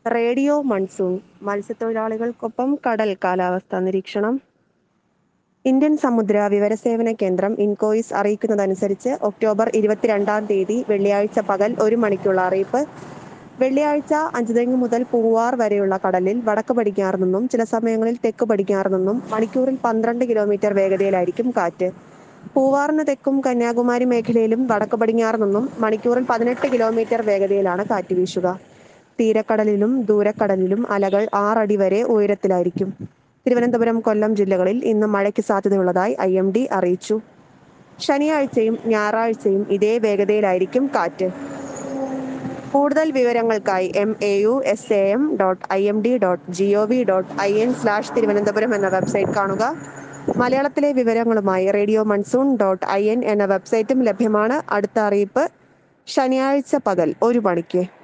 Radio monsoon മത്സ്യത്തൊഴിലാളികൾക്കൊപ്പം കടൽ കാലാവസ്ഥാ നിരീക്ഷണം. ഇന്ത്യൻ സമുദ്ര വിവരസേവന കേന്ദ്രം ഇൻകോയിസ് അറിയിക്കുന്നതനുസരിച്ച് ഒക്ടോബർ 22 വെള്ളിയാഴ്ച പകൽ 1 മണിക്കുള്ള അറിയിപ്പ്. വെള്ളിയാഴ്ച അഞ്ചുതെങ്ങ് മുതൽ പൂവാർ വരെയുള്ള കടലിൽ വടക്ക് പടിഞ്ഞാറ് നിന്നും ചില സമയങ്ങളിൽ തെക്ക് പടിഞ്ഞാറ് നിന്നും മണിക്കൂറിൽ 12 കിലോമീറ്റർ വേഗതയിലായിരിക്കും കാറ്റ്. പൂവാറിന് തെക്കും കന്യാകുമാരി മേഖലയിലും വടക്ക് പടിഞ്ഞാറ് നിന്നും മണിക്കൂറിൽ 18 കിലോമീറ്റർ വേഗതയിലാണ് കാറ്റ് വീശുക. തീരക്കടലിലും ദൂരക്കടലിലും അലകൾ 6 അടി വരെ ഉയരത്തിലായിരിക്കും. തിരുവനന്തപുരം, കൊല്ലം ജില്ലകളിൽ ഇന്ന് മഴയ്ക്ക് സാധ്യതയുള്ളതായി IMD അറിയിച്ചു. ശനിയാഴ്ചയും ഞായറാഴ്ചയും ഇതേ വേഗതയിലായിരിക്കും കാറ്റ്. കൂടുതൽ വിവരങ്ങൾക്കായി mau.sam.imd.gov.in/തിരുവനന്തപുരം എന്ന വെബ്സൈറ്റ് കാണുക. മലയാളത്തിലെ വിവരങ്ങളുമായി റേഡിയോ മൺസൂൺ .in എന്ന വെബ്സൈറ്റും ലഭ്യമാണ്. അടുത്ത അറിയിപ്പ് ശനിയാഴ്ച പകൽ 1 മണിക്ക്.